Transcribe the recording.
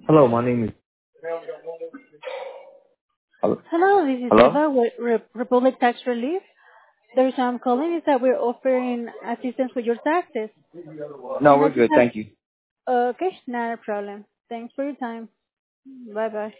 Hello, my name is. Hello? Hello, this is Hello? Eva with Republic Tax Relief. The reason I'm calling is that we're offering assistance with your taxes. No, And I we're just good. have, Thank you. okay, not a problem. Thanks for your time. Bye bye.